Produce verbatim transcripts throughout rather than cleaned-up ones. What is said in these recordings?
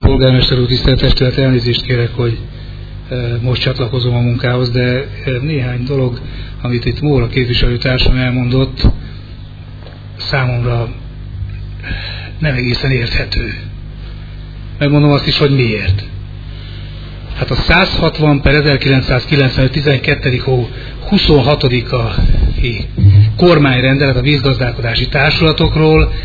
Polgármester úr, tisztelt testület, elnézést kérek, hogy most csatlakozom a munkához, de néhány dolog, amit itt Móra képviselőtársam elmondott, számomra nem egészen érthető. Megmondom azt is, hogy miért. Hát a száz hatvan per ezerkilencszázkilencvenöt tizenkettedik hó huszonhatodika kormányrendelet a vízgazdálkodási társulatokról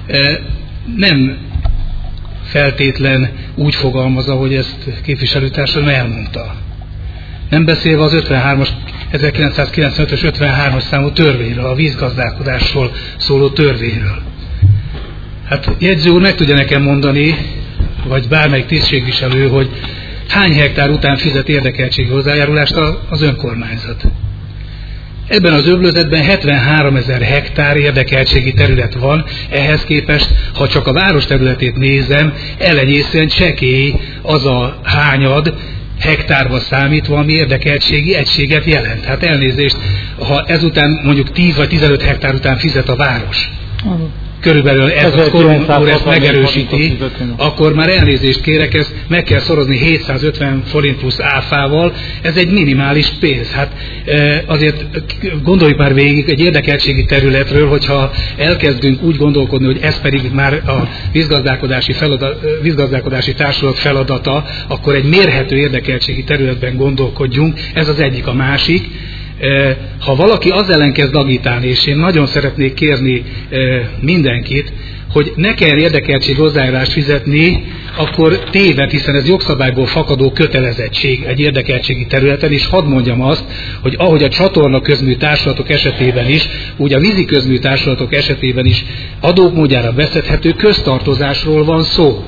nem feltétlen úgy fogalmazza, hogy ezt képviselőtársam elmondta. Nem beszélve az ötvenhármas, ezerkilencszázkilencvenötös ötvenhármas számú törvényről, a vízgazdálkodásról szóló törvényről. Hát jegyző úr meg tudja nekem mondani, vagy bármelyik tisztségviselő, hogy hány hektár után fizet érdekeltségi hozzájárulást az önkormányzat. Ebben az öblözetben hetvenháromezer hektár érdekeltségi terület van, ehhez képest, ha csak a város területét nézem, elenyészően csekély az a hányad, hektárba számítva, ami érdekeltségi egységet jelent. Hát elnézést, ha ezután mondjuk tíz vagy tizenöt hektár után fizet a város, körülbelül ez a kormányzat ezt megerősíti, akkor már elnézést kérek, ezt meg kell szorozni hétszázötven forint plusz áfával, ez egy minimális pénz. Hát azért gondoljuk már végig egy érdekeltségi területről, hogyha elkezdünk úgy gondolkodni, hogy ez pedig már a vízgazdálkodási, feladat, vízgazdálkodási társulat feladata, akkor egy mérhető érdekeltségi területben gondolkodjunk, ez az egyik. A másik, ha valaki az ellen kezd agitálni, és én nagyon szeretnék kérni mindenkit, hogy ne kell érdekeltség hozzájárulást fizetni, akkor téved, hiszen ez jogszabályból fakadó kötelezettség egy érdekeltségi területen, és hadd mondjam azt, hogy ahogy a csatorna közmű társulatok esetében is, úgy a vízi közmű társulatok esetében is adók módjára beszedhető köztartozásról van szó.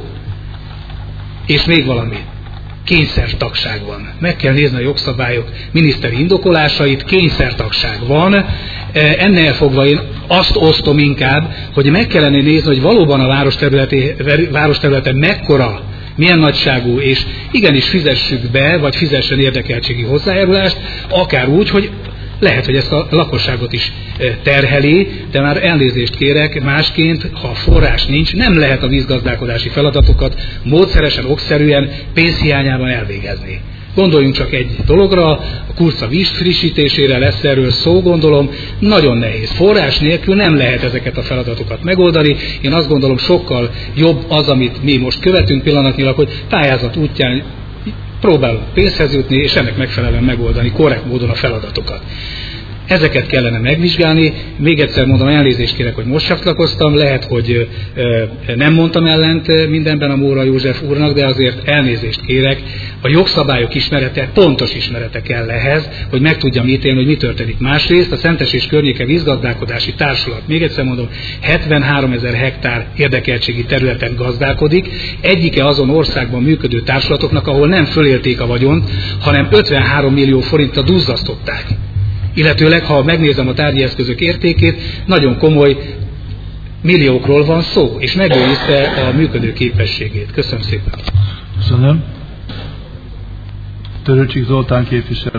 És még valami. Kényszertagság van. Meg kell nézni a jogszabályok miniszteri indokolásait, kényszertagság van. Ennél fogva én azt osztom inkább, hogy meg kellene nézni, hogy valóban a város, város területen mekkora, milyen nagyságú, és igenis fizessük be, vagy fizessen érdekeltségi hozzájárulást, akár úgy, hogy lehet, hogy ezt a lakosságot is terheli, de már elnézést kérek, másként, ha forrás nincs, nem lehet a vízgazdálkodási feladatokat módszeresen, okszerűen, pénzhiányában elvégezni. Gondoljunk csak egy dologra, a Kurca víz frissítésére lesz erről szó, gondolom, nagyon nehéz. Forrás nélkül nem lehet ezeket a feladatokat megoldani. Én azt gondolom, sokkal jobb az, amit mi most követünk pillanatnyilag, hogy pályázat útján próbálunk pénzhez jutni, és ennek megfelelően megoldani korrekt módon a feladatokat. Ezeket kellene megvizsgálni. Még egyszer mondom, elnézést kérek, hogy most csatlakoztam, lehet, hogy nem mondtam ellent mindenben a Móra József úrnak, de azért elnézést kérek. A jogszabályok ismerete, pontos ismerete kell ehhez, hogy meg tudjam ítélni, hogy mi történik. Másrészt a Szentes és környéke vízgazdálkodási társulat, még egyszer mondom, hetvenháromezer hektár érdekeltségi területen gazdálkodik, egyike azon országban működő társulatoknak, ahol nem fölélték a vagyont, hanem ötvenhárom millió forinttal duzzasztották. Illetőleg, ha megnézem a tárgyi eszközök értékét, nagyon komoly milliókról van szó, és megőrizte a működő képességét. Köszönöm szépen. Köszönöm. Törőcsik Zoltán képviselő.